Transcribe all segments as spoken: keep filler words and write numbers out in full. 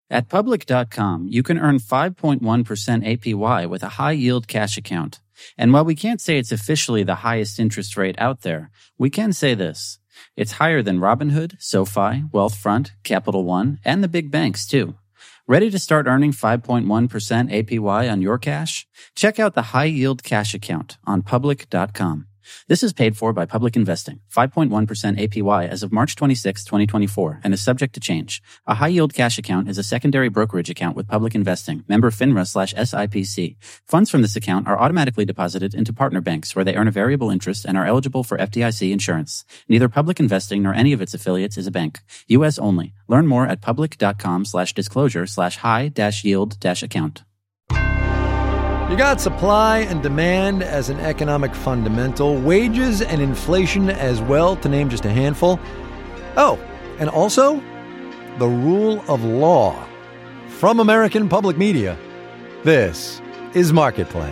At Public dot com, you can earn five point one percent A P Y with a high-yield cash account. And while we can't say it's officially the highest interest rate out there, we can say this. It's higher than Robinhood, SoFi, Wealthfront, Capital One, and the big banks, too. Ready to start earning five point one percent A P Y on your cash? Check out the high-yield cash account on Public dot com. This is paid for by Public Investing, five point one percent A P Y as of March twenty-sixth, twenty twenty-four, and is subject to change. A high-yield cash account is a secondary brokerage account with Public Investing, member FINRA slash S I P C. Funds from this account are automatically deposited into partner banks where they earn a variable interest and are eligible for F D I C insurance. Neither Public Investing nor any of its affiliates is a bank. U S only. Learn more at Public dot com slash disclosure slash high dash yield dash account. You got supply and demand as an economic fundamental, wages and inflation as well, to name just a handful. Oh, and also the rule of law. From American Public Media, this is Marketplace.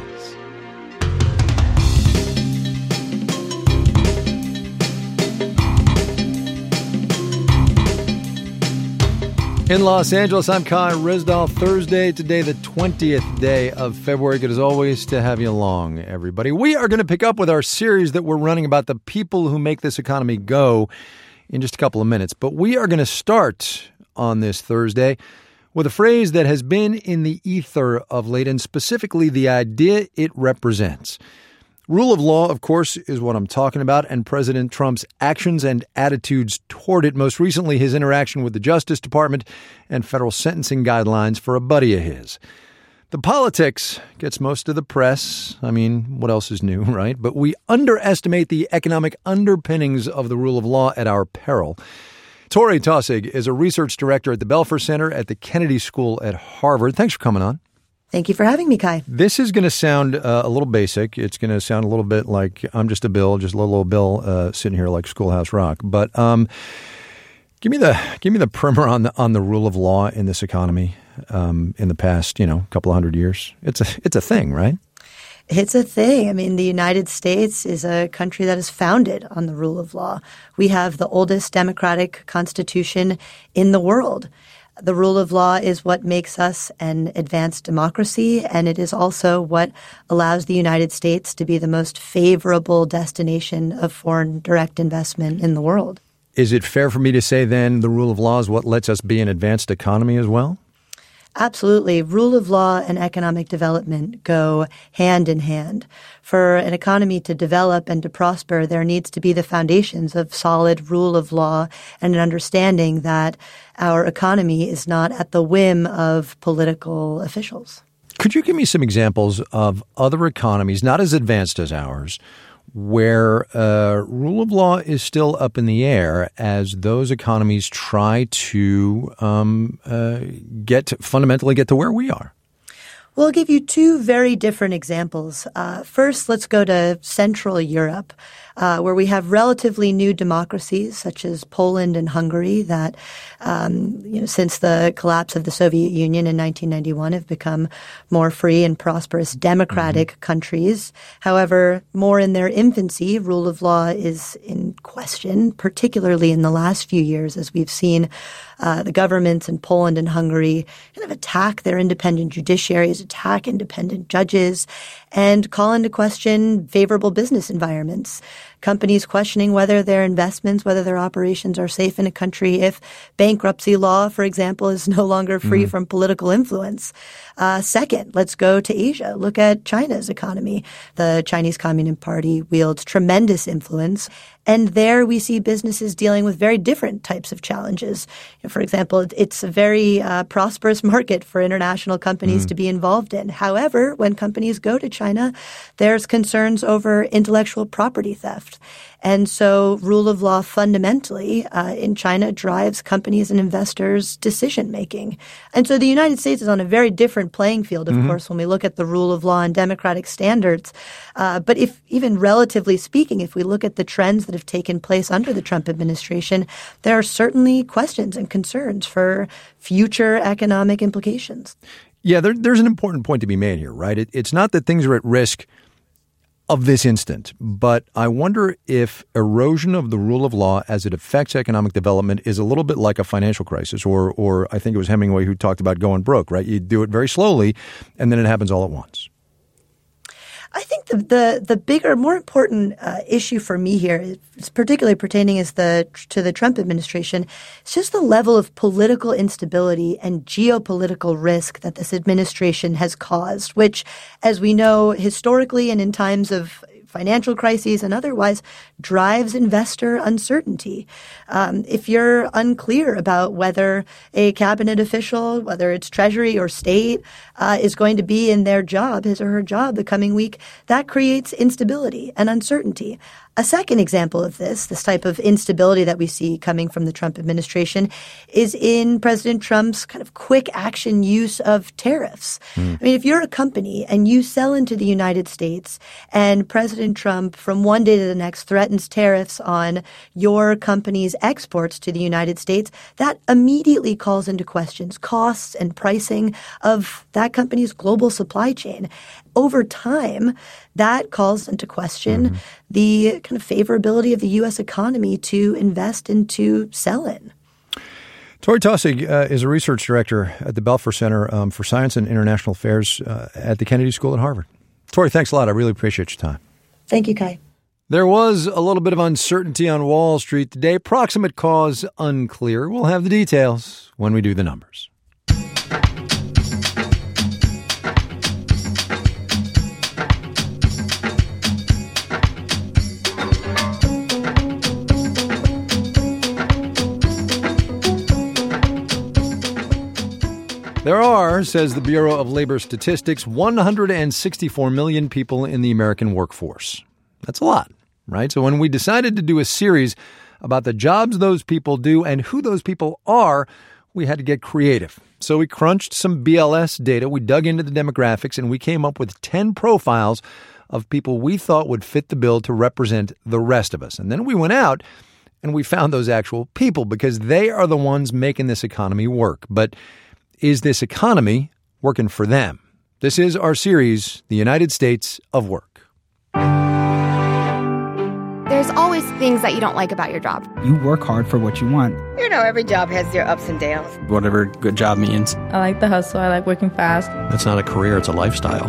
In Los Angeles, I'm Kai Ryssdal. Thursday, today, the twentieth day of February. Good as always to have you along, everybody. We are going to pick up with our series that we're running about the people who make this economy go in just a couple of minutes. But we are going to start on this Thursday with a phrase that has been in the ether of late, and specifically the idea it represents. Rule of law, of course, is what I'm talking about, and President Trump's actions and attitudes toward it, most recently his interaction with the Justice Department and federal sentencing guidelines for a buddy of his. The politics gets most of the press. I mean, what else is new, right? But we underestimate the economic underpinnings of the rule of law at our peril. Tori Taussig is a research director at the Belfer Center at the Kennedy School at Harvard. Thanks for coming on. Thank you for having me, Kai. This is going to sound uh, a little basic. It's going to sound a little bit like I'm just a Bill, just a little old Bill uh, sitting here like Schoolhouse Rock. But um, give me the give me the primer on the on the rule of law in this economy um, in the past, you know, couple of hundred years. It's a it's a thing, right? It's a thing. I mean, the United States is a country that is founded on the rule of law. We have the oldest democratic constitution in the world. The rule of law is what makes us an advanced democracy, and it is also what allows the United States to be the most favorable destination of foreign direct investment in the world. Is it fair for me to say then the rule of law is what lets us be an advanced economy as well? Absolutely. Rule of law and economic development go hand in hand. For an economy to develop and to prosper, there needs to be the foundations of solid rule of law and an understanding that our economy is not at the whim of political officials. Could you give me some examples of other economies, not as advanced as ours, where uh, rule of law is still up in the air as those economies try to um, uh, get to, fundamentally get to where we are? Well, I'll give you two very different examples. Uh, first, let's go to Central Europe, uh, where we have relatively new democracies such as Poland and Hungary that, um, you know, since the collapse of the Soviet Union in nineteen ninety-one have become more free and prosperous democratic mm-hmm. countries. However, more in their infancy, rule of law is in question, particularly in the last few years as we've seen uh, the governments in Poland and Hungary kind of attack their independent judiciaries, attack independent judges, and call into question favorable business environments. Companies questioning whether their investments, whether their operations are safe in a country if bankruptcy law, for example, is no longer free mm. from political influence. Uh, second, let's go to Asia. Look at China's economy. The Chinese Communist Party wields tremendous influence. And there we see businesses dealing with very different types of challenges. For example, it's a very uh, prosperous market for international companies mm. to be involved in. However, when companies go to China, there's concerns over intellectual property theft. And so rule of law fundamentally uh, in China drives companies and investors' decision-making. And so the United States is on a very different playing field, of mm-hmm. course, when we look at the rule of law and democratic standards. Uh, but if even relatively speaking, if we look at the trends that have taken place under the Trump administration, there are certainly questions and concerns for future economic implications. Yeah, there, there's an important point to be made here, right? It, it's not that things are at risk of this instant. But I wonder if erosion of the rule of law as it affects economic development is a little bit like a financial crisis, or or I think it was Hemingway who talked about going broke, right? You do it very slowly, and then it happens all at once. I think the the, the bigger, more important uh, issue for me here, is particularly pertaining is the to the Trump administration, it's just the level of political instability and geopolitical risk that this administration has caused, which, as we know historically and in times of financial crises and otherwise, drives investor uncertainty. Um, if you're unclear about whether a cabinet official, whether it's Treasury or state, uh, is going to be in their job, his or her job, the coming week, that creates instability and uncertainty. A second example of this, this type of instability that we see coming from the Trump administration, is in President Trump's kind of quick action use of tariffs. Mm. I mean, if you're a company and you sell into the United States and President Trump from one day to the next threatens tariffs on your company's exports to the United States, that immediately calls into questions costs and pricing of that company's global supply chain. Over time, that calls into question mm-hmm. the kind of favorability of the U S economy to invest and to sell in. Tori Taussig uh, is a research director at the Belfer Center um, for Science and International Affairs uh, at the Kennedy School at Harvard. Tori, thanks a lot. I really appreciate your time. Thank you, Kai. There was a little bit of uncertainty on Wall Street today. Proximate cause unclear. We'll have the details when we do the numbers. There are, says the Bureau of Labor Statistics, one hundred sixty-four million people in the American workforce. That's a lot, right? So when we decided to do a series about the jobs those people do and who those people are, we had to get creative. So we crunched some B L S data, we dug into the demographics, and we came up with ten profiles of people we thought would fit the bill to represent the rest of us. And then we went out and we found those actual people because they are the ones making this economy work. But is this economy working for them? This is our series, The United States of Work. There's always things that you don't like about your job. You work hard for what you want. You know, every job has their ups and downs. Whatever good job means. I like the hustle. I like working fast. That's not a career, it's a lifestyle.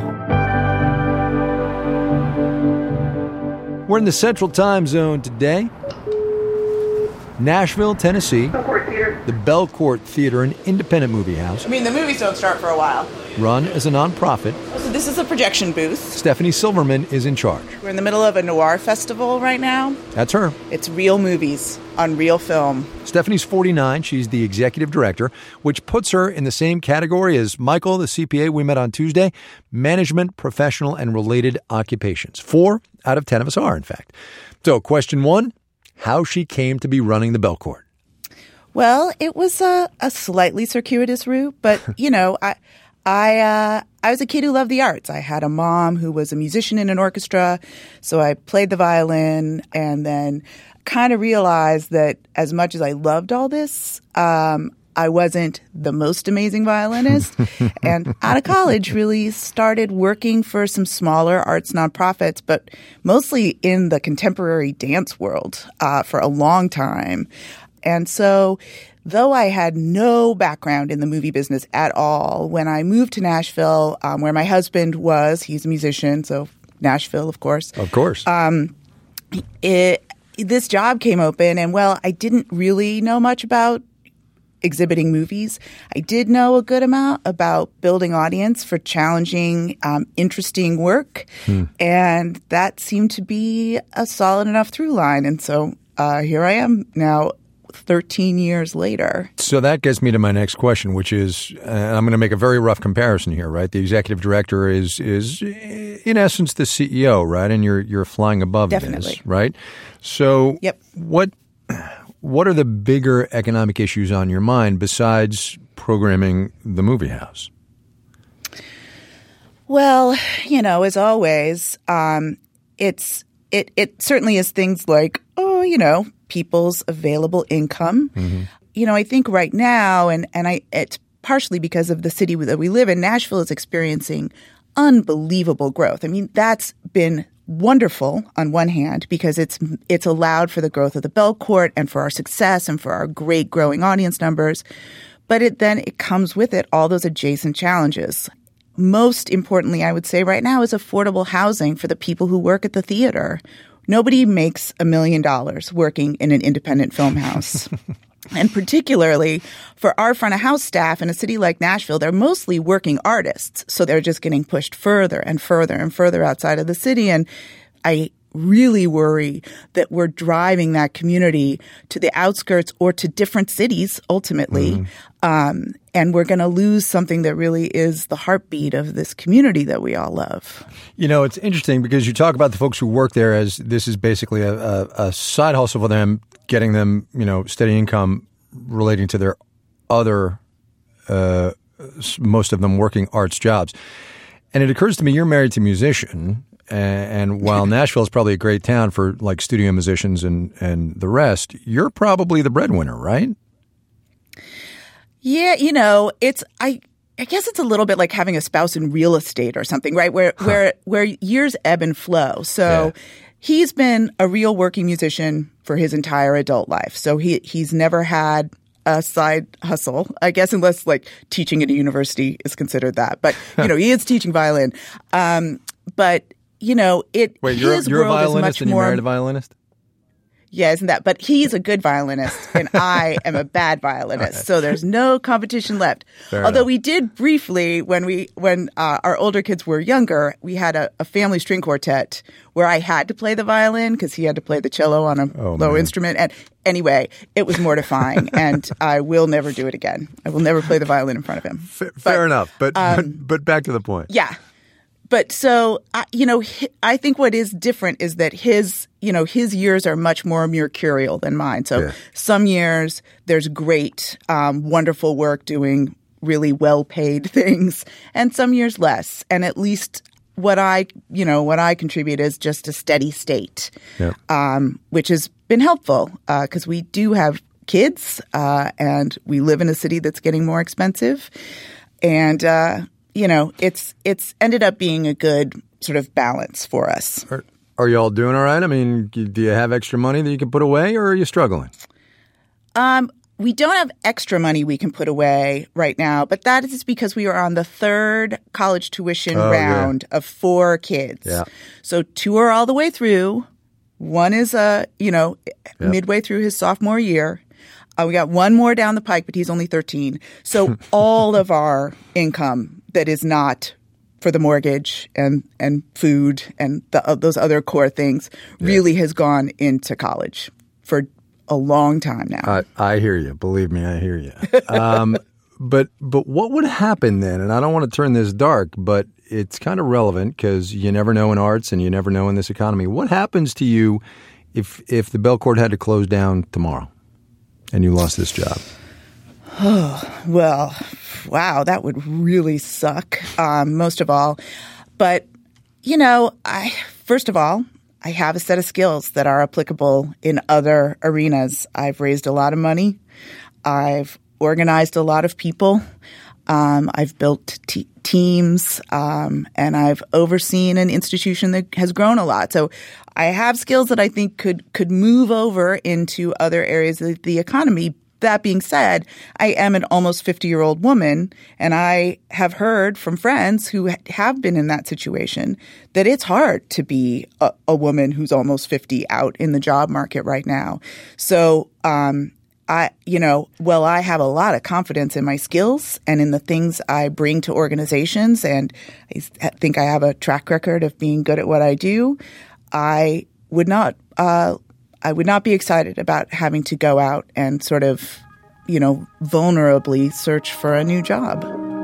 We're in the Central Time Zone today. Nashville, Tennessee, the Belcourt Theater, an independent movie house. I mean, the movies don't start for a while. Run as a nonprofit. So this is a projection booth. Stephanie Silverman is in charge. We're in the middle of a noir festival right now. That's her. It's real movies on real film. Stephanie's forty-nine. She's the executive director, which puts her in the same category as Michael, the C P A we met on Tuesday, management, professional, and related occupations. Four out of ten of us are, in fact. So question one, how she came to be running the Belcourt. Well, it was a, a slightly circuitous route, but, you know, I I uh, I was a kid who loved the arts. I had a mom who was a musician in an orchestra, so I played the violin and then kind of realized that as much as I loved all this, um, I wasn't the most amazing violinist. And out of college, really started working for some smaller arts nonprofits, but mostly in the contemporary dance world uh, for a long time. And so though I had no background in the movie business at all, when I moved to Nashville, um, where my husband was, he's a musician, so Nashville, of course. Of course. Um, it, this job came open, and, well, I didn't really know much about exhibiting movies. I did know a good amount about building audience for challenging, um, interesting work, hmm. and that seemed to be a solid enough through line. And so uh, here I am now, thirteen years later. So that gets me to my next question, which is, uh, I'm going to make a very rough comparison here, right? The executive director is, is in essence, the C E O, right? And you're you're flying above Definitely. this, right? So yep. what what are the bigger economic issues on your mind besides programming the movie house? Well, you know, as always, um, it's it it certainly is things like, oh, you know, people's available income. Mm-hmm. You know, I think right now, and, and I it's partially because of the city that we live in, Nashville is experiencing unbelievable growth. I mean, that's been wonderful on one hand because it's it's allowed for the growth of the Belcourt and for our success and for our great growing audience numbers. But it then it comes with it all those adjacent challenges. Most importantly, I would say right now is affordable housing for the people who work at the theater. Nobody makes a million dollars working in an independent film house. And particularly for our front of house staff in a city like Nashville, they're mostly working artists. So they're just getting pushed further and further and further outside of the city. And I really worry that we're driving that community to the outskirts or to different cities ultimately. Mm. Um, and we're going to lose something that really is the heartbeat of this community that we all love. You know, it's interesting because you talk about the folks who work there as this is basically a, a, a side hustle for them, getting them, you know, steady income relating to their other, uh, most of them working arts jobs. And it occurs to me, you're married to a musician. And while Nashville is probably a great town for like studio musicians and, and the rest, you're probably the breadwinner, right? Yeah, you know, it's I I guess it's a little bit like having a spouse in real estate or something, right? Where huh. where where years ebb and flow. So yeah. He's been a real working musician for his entire adult life. So he he's never had a side hustle, I guess, unless like teaching at a university is considered that. But you know, he is teaching violin. Um, but you know, it. Wait, you're, his you're a world is violinist much and you more, married a violinist? Yeah, isn't that? But he's a good violinist and I am a bad violinist. Right. So there's no competition left. Fair Although enough. we did briefly, when we when uh, our older kids were younger, we had a, a family string quartet where I had to play the violin because he had to play the cello on a oh, low man. instrument. And anyway, it was mortifying and I will never do it again. I will never play the violin in front of him. F- fair but, enough. But, um, but but back to the point. Yeah. But so, uh, you know, I think what is different is that his, you know, his years are much more mercurial than mine. So yeah. Some years there's great, um, wonderful work doing really well-paid things, and some years less. And at least what I, you know, what I contribute is just a steady state, yeah. um, which has been helpful because uh, we do have kids uh, and we live in a city that's getting more expensive. And, uh you know, it's it's ended up being a good sort of balance for us. Are, are you all doing all right? I mean, do you have extra money that you can put away, or are you struggling? Um, we don't have extra money we can put away right now, but that is because we are on the third college tuition oh, round yeah. of four kids. Yeah. So two are all the way through. One is, uh, you know, yep. midway through his sophomore year. Uh, we got one more down the pike, but he's only thirteen. So all of our income that is not for the mortgage and, and food and the, uh, those other core things yeah. really has gone into college for a long time now. I, I hear you. Believe me, I hear you. Um, but but what would happen then? And I don't want to turn this dark, but it's kind of relevant because you never know in arts and you never know in this economy. What happens to you if if the Belcourt had to close down tomorrow and you lost this job? Oh, well, wow, that would really suck, um, most of all. But, you know, I first of all, I have a set of skills that are applicable in other arenas. I've raised a lot of money. I've organized a lot of people. Um, I've built te- teams, um, and I've overseen an institution that has grown a lot. So I have skills that I think could could move over into other areas of the economy. That being said, I am an almost fifty-year-old woman, and I have heard from friends who have been in that situation that it's hard to be a, a woman who's almost fifty out in the job market right now. So, um, I, you know, well, I have a lot of confidence in my skills and in the things I bring to organizations, and I think I have a track record of being good at what I do. I would not uh I would not be excited about having to go out and sort of, you know, vulnerably search for a new job.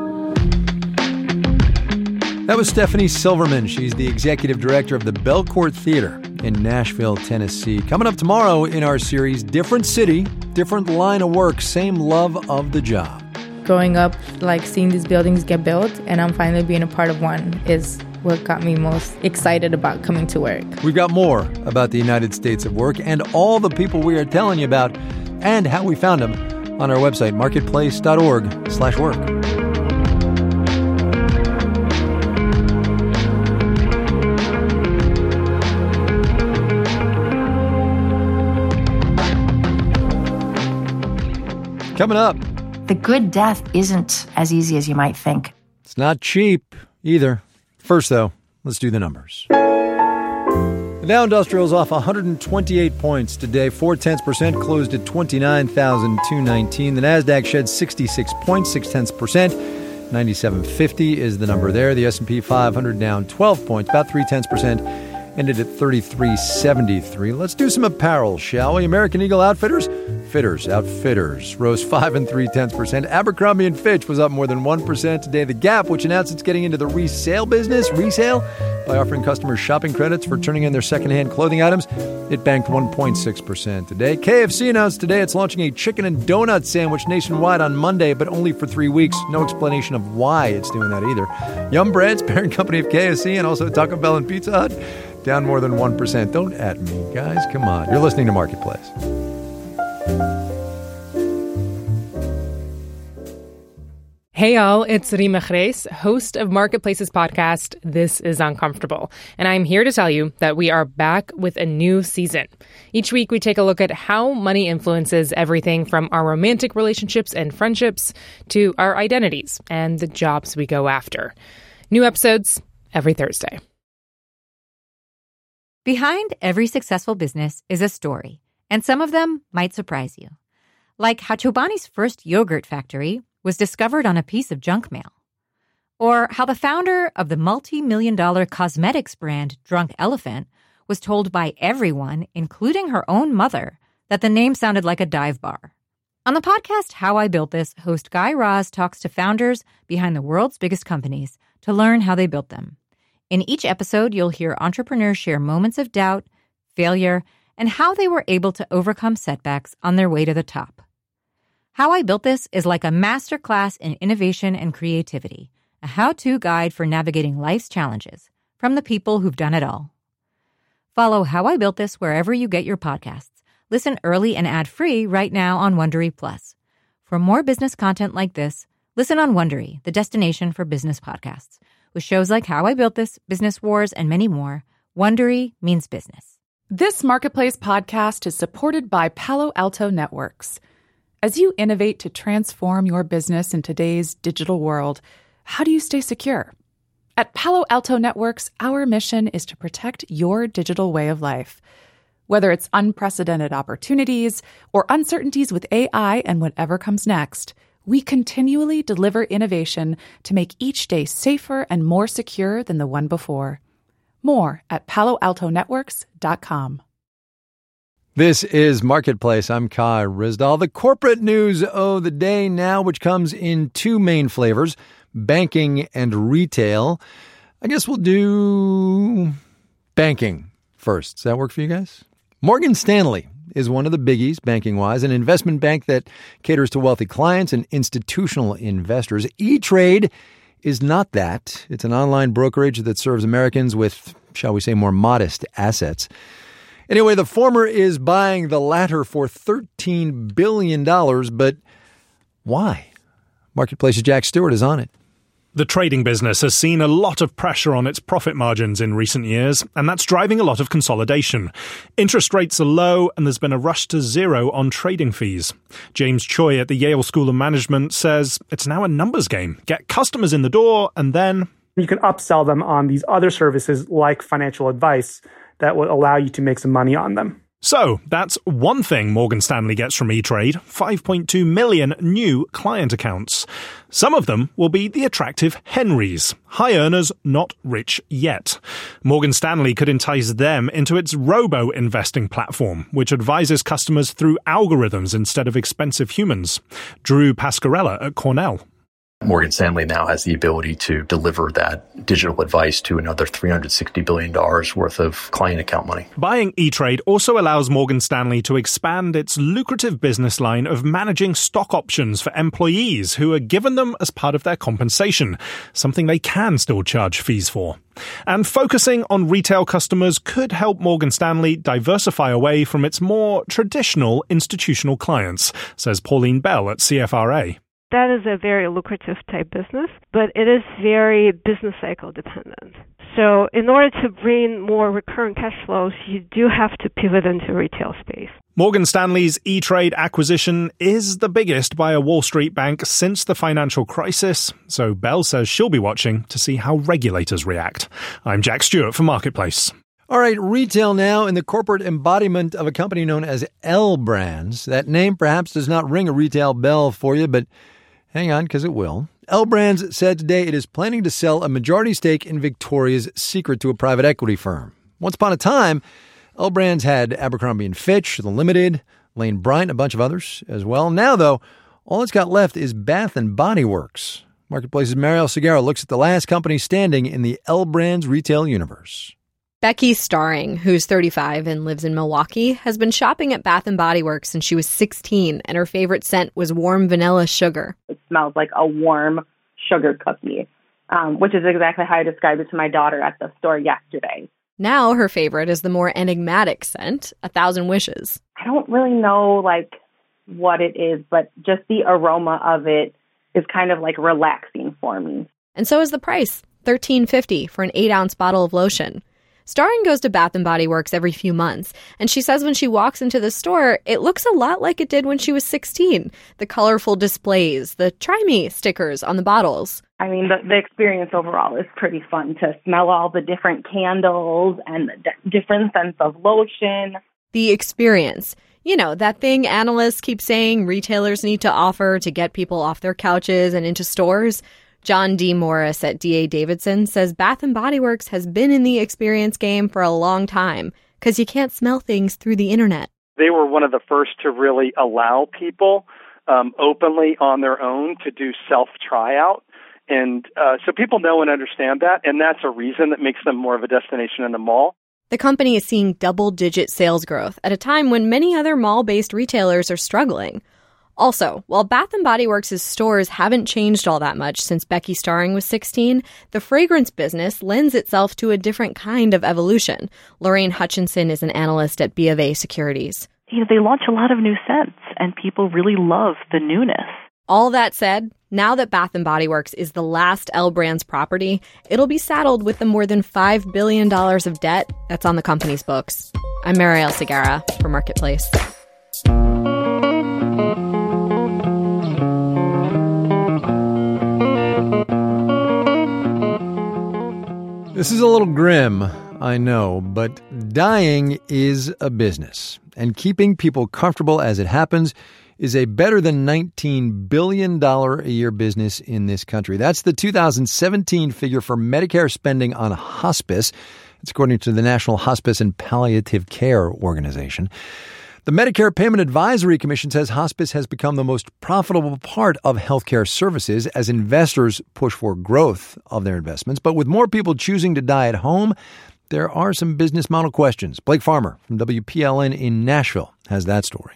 That was Stephanie Silverman. She's the executive director of the Belcourt Theater in Nashville, Tennessee. Coming up tomorrow in our series, Different City, Different Line of Work, Same Love of the Job. Growing up, like seeing these buildings get built and I'm finally being a part of one is what got me most excited about coming to work. We've got more about the United States of Work and all the people we are telling you about and how we found them on our website, marketplace.org slash work. Coming up. The good death isn't as easy as you might think. It's not cheap either. First, though, let's do the numbers. The Dow Industrial is off one hundred twenty-eight points today. Four tenths percent, closed at twenty-nine thousand two hundred nineteen. The Nasdaq shed sixty-six points, six tenths percent. ninety-seven fifty is the number there. The S and P five hundred down twelve points, about three tenths percent. Ended at thirty-three seventy-three. Let's do some apparel, shall we? American Eagle Outfitters, Fitters, Outfitters rose five and three tenths percent. Abercrombie and Fitch was up more than one percent today. The Gap, which announced it's getting into the resale business, resale, by offering customers shopping credits for turning in their secondhand clothing items, it banked one point six percent today. K F C announced today it's launching a chicken and donut sandwich nationwide on Monday, but only for three weeks. No explanation of why it's doing that either. Yum Brands, parent company of K F C, and also Taco Bell and Pizza Hut, down more than one percent. Don't at me, guys. Come on. You're listening to Marketplace. Hey y'all, it's Rima Chreis, host of Marketplace's podcast, This is Uncomfortable. And I'm here to tell you that we are back with a new season. Each week we take a look at how money influences everything from our romantic relationships and friendships to our identities and the jobs we go after. New episodes every Thursday. Behind every successful business is a story, and some of them might surprise you. Like how Chobani's first yogurt factory was discovered on a piece of junk mail. Or how the founder of the multi-million dollar cosmetics brand Drunk Elephant was told by everyone, including her own mother, that the name sounded like a dive bar. On the podcast How I Built This, host Guy Raz talks to founders behind the world's biggest companies to learn how they built them. In each episode, you'll hear entrepreneurs share moments of doubt, failure, and how they were able to overcome setbacks on their way to the top. How I Built This is like a masterclass in innovation and creativity, a how-to guide for navigating life's challenges from the people who've done it all. Follow How I Built This wherever you get your podcasts. Listen early and ad-free right now on Wondery Plus. For more business content like this, listen on Wondery, the destination for business podcasts. With shows like How I Built This, Business Wars, and many more, Wondery means business. This Marketplace podcast is supported by Palo Alto Networks. As you innovate to transform your business in today's digital world, how do you stay secure? At Palo Alto Networks, our mission is to protect your digital way of life. Whether it's unprecedented opportunities or uncertainties with A I and whatever comes next, we continually deliver innovation to make each day safer and more secure than the one before. More at palo alto networks dot com. This is Marketplace. I'm Kai Ryssdal. The corporate news of the day now, which comes in two main flavors, banking and retail. I guess we'll do banking first. Does that work for you guys? Morgan Stanley is one of the biggies, banking-wise, an investment bank that caters to wealthy clients and institutional investors. E-Trade is not that. It's an online brokerage that serves Americans with, shall we say, more modest assets. Anyway, the former is buying the latter for thirteen billion dollars, but why? Marketplace's Jack Stewart is on it. The trading business has seen a lot of pressure on its profit margins in recent years, and that's driving a lot of consolidation. Interest rates are low, and there's been a rush to zero on trading fees. James Choi at the Yale School of Management says it's now a numbers game. Get customers in the door, and then you can upsell them on these other services like financial advice that will allow you to make some money on them. So, that's one thing Morgan Stanley gets from E-Trade, five point two million new client accounts. Some of them will be the attractive Henrys, high earners not rich yet. Morgan Stanley could entice them into its robo-investing platform, which advises customers through algorithms instead of expensive humans. Drew Pascarella at Cornell. Morgan Stanley now has the ability to deliver that digital advice to another three hundred sixty billion dollars worth of client account money. Buying E-Trade also allows Morgan Stanley to expand its lucrative business line of managing stock options for employees who are given them as part of their compensation, something they can still charge fees for. And focusing on retail customers could help Morgan Stanley diversify away from its more traditional institutional clients, says Pauline Bell at C F R A. That is a very lucrative type business, but it is very business cycle dependent. So in order to bring more recurring cash flows, you do have to pivot into retail space. Morgan Stanley's E-Trade acquisition is the biggest by a Wall Street bank since the financial crisis, so Belle says she'll be watching to see how regulators react. I'm Jack Stewart for Marketplace. All right, retail now in the corporate embodiment of a company known as L Brands. That name perhaps does not ring a retail bell for you, but hang on, because it will. L Brands said today it is planning to sell a majority stake in Victoria's Secret to a private equity firm. Once upon a time, L Brands had Abercrombie and Fitch, The Limited, Lane Bryant, a bunch of others as well. Now, though, all it's got left is Bath and Body Works. Marketplace's Marielle Segarra looks at the last company standing in the L Brands retail universe. Becky Starring, who's thirty-five and lives in Milwaukee, has been shopping at Bath and Body Works since she was sixteen, and her favorite scent was warm vanilla sugar. It smells like a warm sugar cookie, um, which is exactly how I described it to my daughter at the store yesterday. Now her favorite is the more enigmatic scent, A Thousand Wishes. I don't really know, like, what it is, but just the aroma of it is kind of, like, relaxing for me. And so is the price, thirteen fifty for an eight-ounce bottle of lotion. Starring goes to Bath and Body Works every few months, and she says when she walks into the store, it looks a lot like it did when she was sixteen. The colorful displays, the Try Me stickers on the bottles. I mean, the, the experience overall is pretty fun to smell all the different candles and the d- different scents of lotion. The experience. You know, that thing analysts keep saying retailers need to offer to get people off their couches and into stores. John D. Morris at D A. Davidson says Bath and Body Works has been in the experience game for a long time because you can't smell things through the internet. They were one of the first to really allow people um, openly on their own to do self-tryout. And uh, so people know and understand that, and that's a reason that makes them more of a destination in the mall. The company is seeing double-digit sales growth at a time when many other mall-based retailers are struggling. Also, while Bath and Body Works' stores haven't changed all that much since Becky Starring was sixteen, the fragrance business lends itself to a different kind of evolution. Lorraine Hutchinson is an analyst at B of A Securities. You know, they launch a lot of new scents, and people really love the newness. All that said, now that Bath and Body Works is the last L Brands property, it'll be saddled with the more than five billion dollars of debt that's on the company's books. I'm Marielle Segarra for Marketplace. This is a little grim, I know, but dying is a business, and keeping people comfortable as it happens is a better than nineteen billion dollars a year business in this country. That's the two thousand seventeen figure for Medicare spending on hospice. It's according to the National Hospice and Palliative Care Organization. The Medicare Payment Advisory Commission says hospice has become the most profitable part of healthcare services as investors push for growth of their investments. But with more people choosing to die at home, there are some business model questions. Blake Farmer from W P L N in Nashville has that story.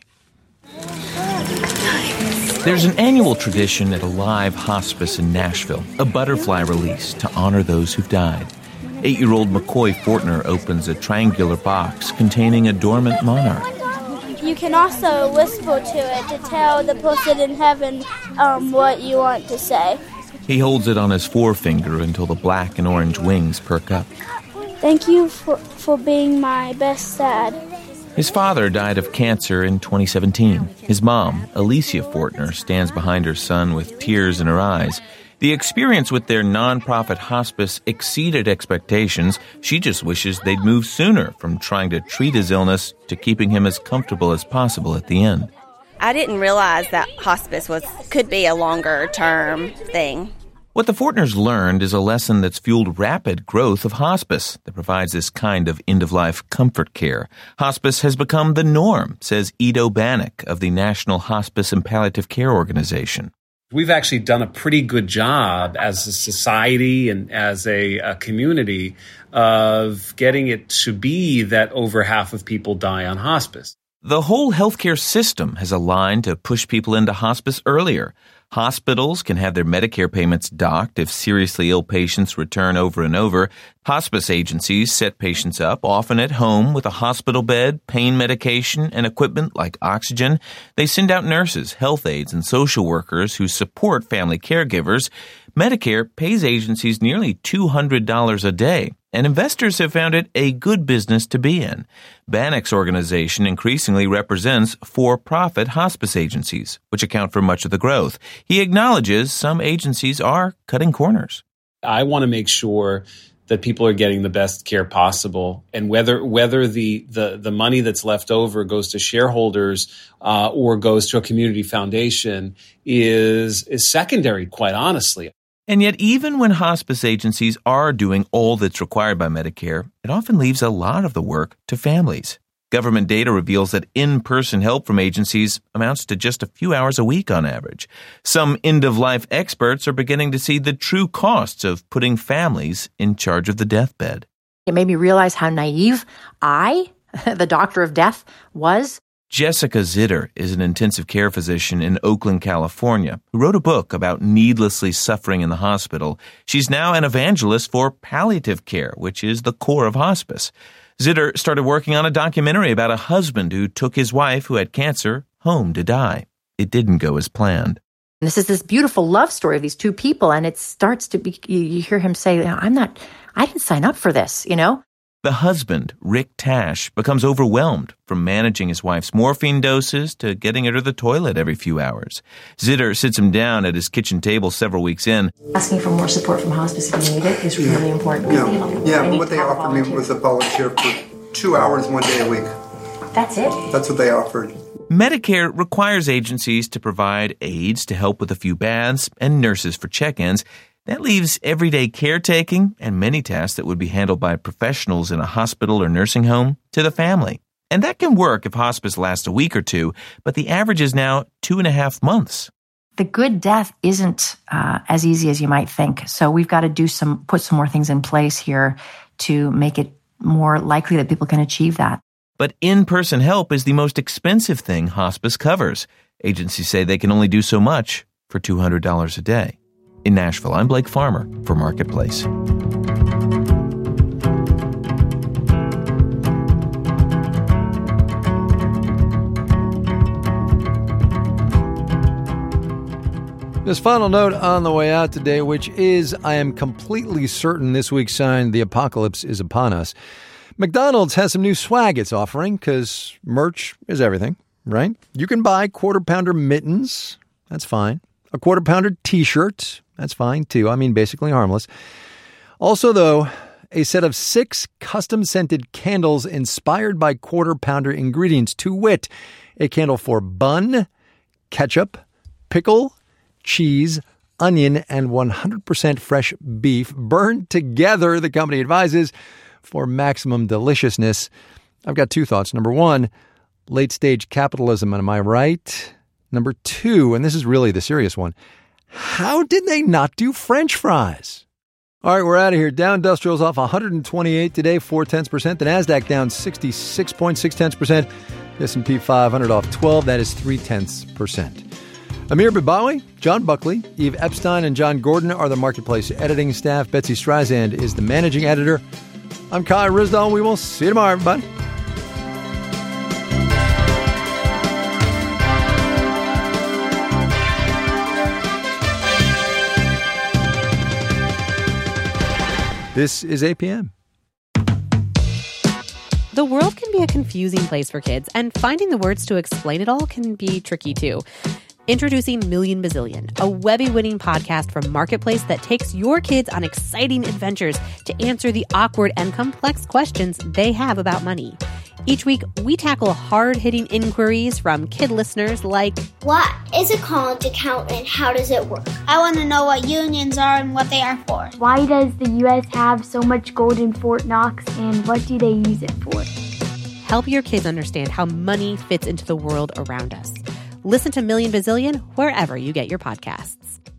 There's an annual tradition at a live hospice in Nashville, a butterfly release to honor those who've died. Eight-year-old McCoy Fortner opens a triangular box containing a dormant monarch. You can also whisper to it to tell the person in heaven um, what you want to say. He holds it on his forefinger until the black and orange wings perk up. Thank you for, for being my best dad. His father died of cancer in twenty seventeen. His mom, Alicia Fortner, stands behind her son with tears in her eyes. The experience with their nonprofit hospice exceeded expectations. She just wishes they'd move sooner from trying to treat his illness to keeping him as comfortable as possible at the end. I didn't realize that hospice was could be a longer-term thing. What the Fortners learned is a lesson that's fueled rapid growth of hospice that provides this kind of end-of-life comfort care. Hospice has become the norm, says Ido Bannock of the National Hospice and Palliative Care Organization. We've actually done a pretty good job as a society and as a, a community of getting it to be that over half of people die on hospice. The whole healthcare system has aligned to push people into hospice earlier. Hospitals can have their Medicare payments docked if seriously ill patients return over and over. Hospice agencies set patients up, often at home, with a hospital bed, pain medication, and equipment like oxygen. They send out nurses, health aides, and social workers who support family caregivers. Medicare pays agencies nearly two hundred dollars a day, and investors have found it a good business to be in. Bannock's organization increasingly represents for-profit hospice agencies, which account for much of the growth. He acknowledges some agencies are cutting corners. I want to make sure that people are getting the best care possible, and whether whether the the, the money that's left over goes to shareholders uh, or goes to a community foundation is is secondary, quite honestly. And yet, even when hospice agencies are doing all that's required by Medicare, it often leaves a lot of the work to families. Government data reveals that in-person help from agencies amounts to just a few hours a week on average. Some end-of-life experts are beginning to see the true costs of putting families in charge of the deathbed. It made me realize how naive I, the doctor of death, was. Jessica Zitter is an intensive care physician in Oakland, California, who wrote a book about needlessly suffering in the hospital. She's now an evangelist for palliative care, which is the core of hospice. Zitter started working on a documentary about a husband who took his wife, who had cancer, home to die. It didn't go as planned. And this is this beautiful love story of these two people, and it starts to be, you, you hear him say, I'm not, I didn't sign up for this, you know? The husband, Rick Tash, becomes overwhelmed from managing his wife's morphine doses to getting her to the toilet every few hours. Zitter sits him down at his kitchen table several weeks in. Asking for more support from hospice if you need it is really important. Yeah, yeah but what they offered me was a volunteer for two hours one day a week. That's it? That's what they offered. Medicare requires agencies to provide aides to help with a few baths and nurses for check-ins. That leaves everyday caretaking and many tasks that would be handled by professionals in a hospital or nursing home to the family. And that can work if hospice lasts a week or two, but the average is now two and a half months. The good death isn't uh, as easy as you might think. So we've got to do some, put some more things in place here to make it more likely that people can achieve that. But in-person help is the most expensive thing hospice covers. Agencies say they can only do so much for two hundred dollars a day. In Nashville, I'm Blake Farmer for Marketplace. This final note on the way out today, which is, I am completely certain this week's sign, the apocalypse is upon us. McDonald's has some new swag it's offering, because merch is everything, right? You can buy quarter pounder mittens. That's fine. A quarter pounder t-shirt. That's fine, too. I mean, basically harmless. Also, though, a set of six custom-scented candles inspired by quarter-pounder ingredients, to wit, a candle for bun, ketchup, pickle, cheese, onion, and one hundred percent fresh beef, burned together, the company advises, for maximum deliciousness. I've got two thoughts. Number one, late-stage capitalism, am I right? Number two, and this is really the serious one, how did they not do French fries? All right, we're out of here. Dow Industrial's off one hundred twenty-eight today, four tenths percent. The Nasdaq down sixty-six point six tenths percent. The S and P five hundred off twelve. That is three tenths percent. Amir Bibawi, John Buckley, Eve Epstein, and John Gordon are the Marketplace editing staff. Betsy Streisand is the managing editor. I'm Kai Ryssdal. We will see you tomorrow, everybody. This is A P M. The world can be a confusing place for kids, and finding the words to explain it all can be tricky too. Introducing Million Bazillion, a Webby-winning podcast from Marketplace that takes your kids on exciting adventures to answer the awkward and complex questions they have about money. Each week, we tackle hard-hitting inquiries from kid listeners like, what is a college account and how does it work? I want to know what unions are and what they are for. Why does the U S have so much gold in Fort Knox and what do they use it for? Help your kids understand how money fits into the world around us. Listen to Million Bazillion wherever you get your podcasts.